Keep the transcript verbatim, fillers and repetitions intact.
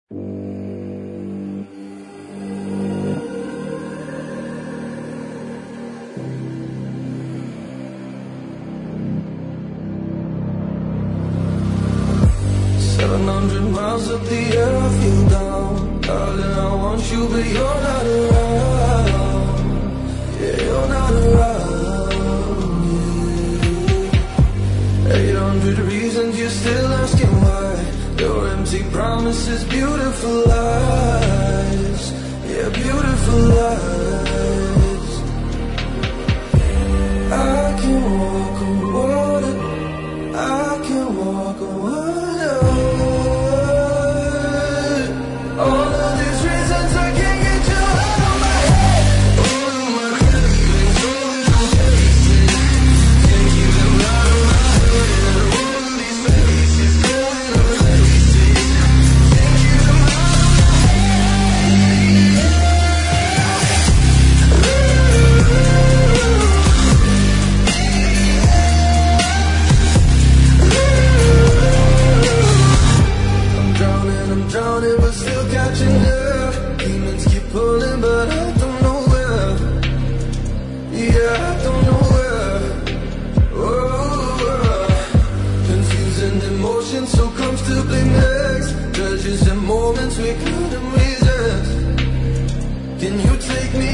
Seven hundred miles up the air, I feel down. Darling, I want you, but you're not around. Yeah, you're not around. Yeah. Eight hundred reasons, you're still asking why. Your empty promises, beautiful lies. Yeah, beautiful lies. I can walk on water. I can walk on water. All of these reasons I can't get you out of my head. All of my feelings, all of my faces, can't keep them out of my head. All of these faces, going on places, can't keep them out of my I'm drowning, I'm drowning, but still catching up. Demons keep pulling, but I don't know where. Yeah, I don't know where. Oh, confusing emotions so comfortably mixed. Treasures and moments we couldn't resist. Can you take me